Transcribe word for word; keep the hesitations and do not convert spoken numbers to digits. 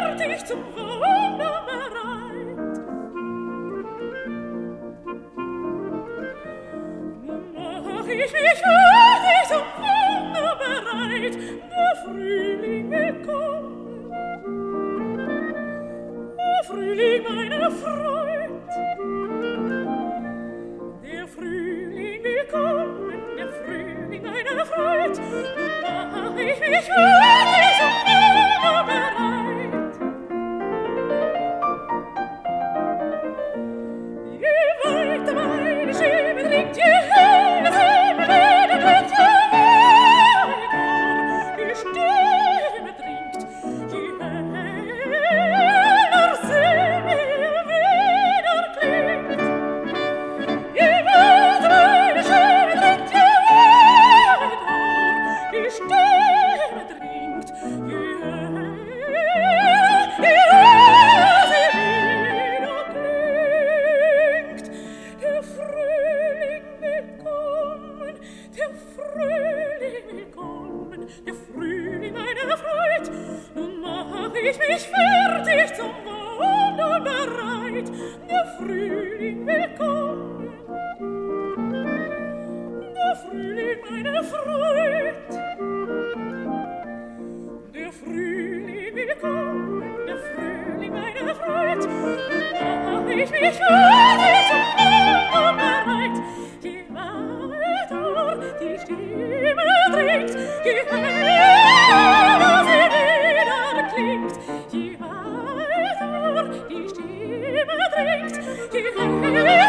fertig zum Wunder bereit. Nun mach ich mich fertig zum Wunder bereit. Der Frühling gekommen, der Frühling meiner Freud. Der Frühling gekommen, der Frühling meiner Freud. Nun mach ich mich fertig zum Wunder bereit. Je weiter meine Stimme dringt, je höher sie mir wieder klingt, je weiter die Stimme dringt, je höher sie mir wieder klingt. Je weiter meine Stimme dringt, je weiter die Stimme dringt, je höher, je höher sie wieder klingt. Der Frühling willkommen, der Frühling willkommen, der Frühling meiner Freud. Nun mach ich mich fertig zum Wunder bereit. Der Frühling willkommen, der Frühling meiner Freud. Der Frühling willkommen, der Frühling meiner Freud. Nun mach ich mich fertig zum Wunder bereit. Je weiter die Stimme dringt, je höher sie wieder klingt, je weiter die Stimme dringt, je höher